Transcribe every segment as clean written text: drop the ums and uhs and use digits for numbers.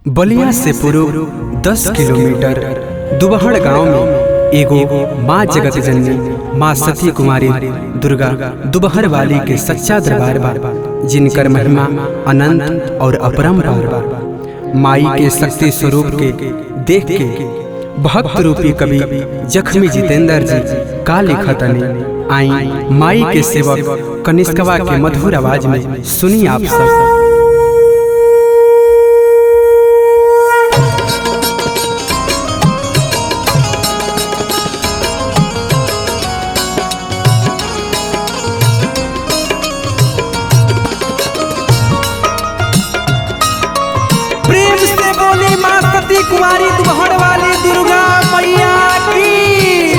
बलिया से पूर्व 10 किलोमीटर दुबहड़ गांव में एगो माँ जगत जननी माँ सती कुमारी दुर्गा दुबहर वाली के सच्चा दरबार बा, जिनकर महिमा अनंत और अपरंपार बा। माई के शक्ति स्वरूप के देख के भक्त रूपी कवि जख्मी जितेंद्र जी का लिखतनी आई माई के सेवक कनिष्कवा के मधुर आवाज में सुनी आप सब। प्रेम से बोली माँ सती कुमारी दुबहड़ वाली दुर्गा मैया की।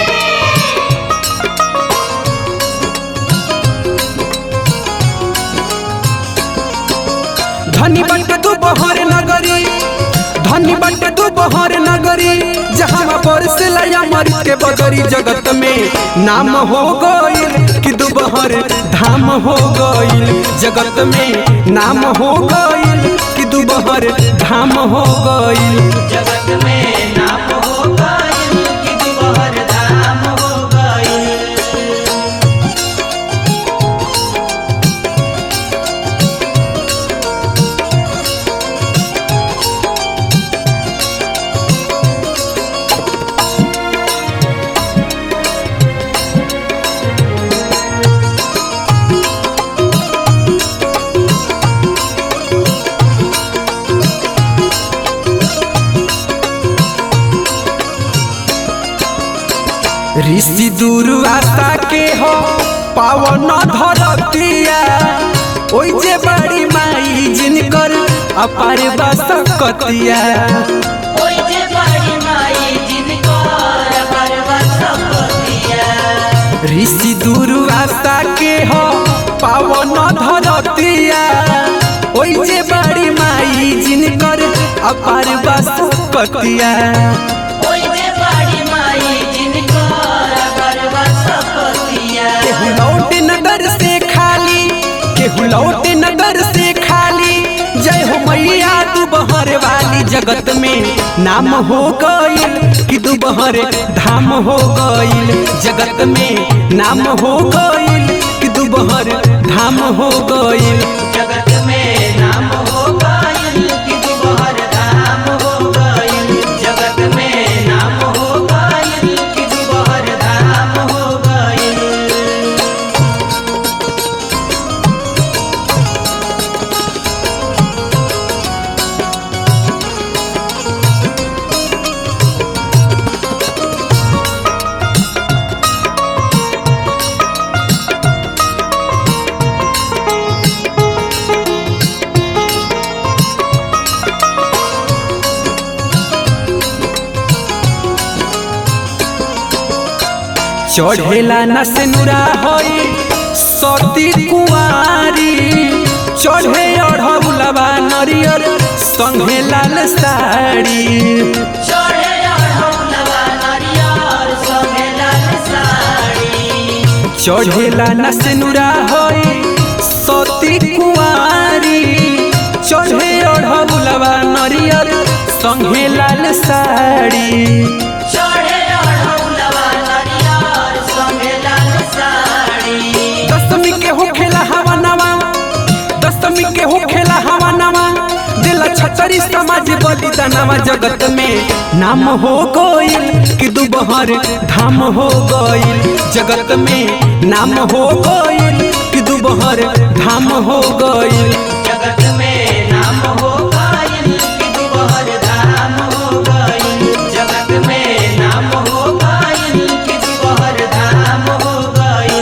धनी बट दुबहर नगरी, धनी बट दुबहर नगरी, जहाँ पर से लया मर के बगरी। जगत में नाम हो गइल कि दुबहर धाम हो गइल, जगत में नाम हो गइल कि दुबहर धाम हो गइल। जगत में नाम हो गइल कि दुबहर धाम हो गइल। ऋषि दुर्वासा के हो पावन धरतिया, ओइ जे बड़ी माई जिनकर अपार बसकतिया। ओइ जे बड़ी माई जिनकर अपार बसकतिया। ऋषि दुर्वासा के हो पावन धरतिया, ओइ जे बड़ी माई जिनकर अपार बसकतिया। ओइ जे बड़ी माई जिनकर अपार बसकतिया। केहू लौट नगर से खाली, केहू लौट नगर से खाली, जय हो मैया दुबहर वाली। जगत में नाम हो गइल कि दुबहर धाम हो गइल, जगत में नाम हो गइल कि दुबहर धाम हो गइल। जगत में नाम हो गइल कि दुबहर धाम हो गइल। जगत में नाम हो गइल कि दुबहर धाम हो गइल। चढ़ेला नसनुरा होई सती कुमारी, चढ़े अढ़ौलवा नरियर संगे लाल साड़ी। चढ़े अढ़ौलवा नरियर संगे लाल साड़ी। चढ़ेला नसनुरा होई सती कुमारी, चढ़े अढ़ौलवा नरियर संगे लाल साड़ी। चढ़े अढ़ौलवा नरियर संगे लाल साड़ी। दशमी के हो खेला हवा नवा, दशमी के हो खेला हवा नवा, दिल छतरी समाज बलिदानवा। जगत में नाम हो गइल कि दुबहर धाम हो गइल, जगत में नाम हो गइल कि दुबहर धाम हो गइल। जगत में नाम हो गइल कि दुबहर धाम हो गइल। जगत में नाम हो गइल कि दुबहर धाम हो गइल।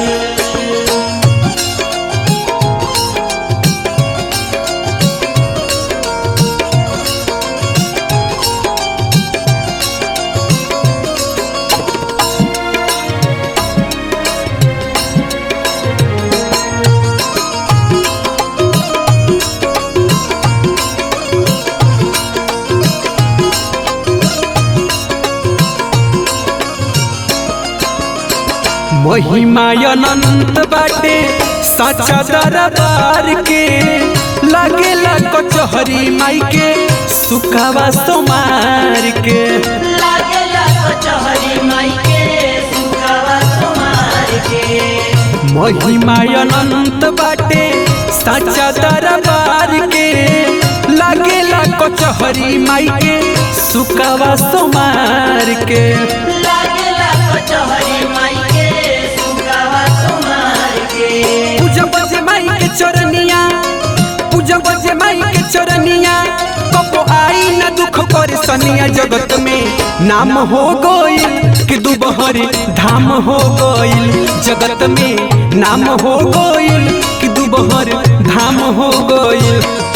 महिमा अनंत बाटे साचा दरबार के, लागेला कचहरी माई के सुख सुखावा सोमार के लागेला कचहरी माई के सुखावा सोमार के महिमा अनंत बाटे साचा दरबार के लागेला कचहरी माई के सुखावा सोमार के लागेला कचहरी माई के सुखावा सोमार के पूजा बजे माई के चरनिया पूजा बजे माई के चरनिया कबो आई न दुख परेशानिया जगत में नाम हो गइल कि दुबहरी धाम हो गइल जगत में नाम हो गइल कि दुबहर धाम हो गइल